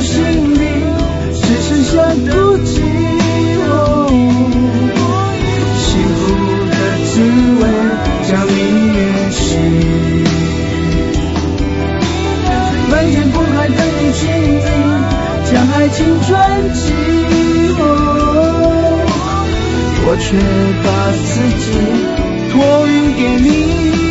心里只剩下孤寂。幸福的滋味将你远行，漫天风海等你亲临，将爱情传奇。我却把自己托运给你。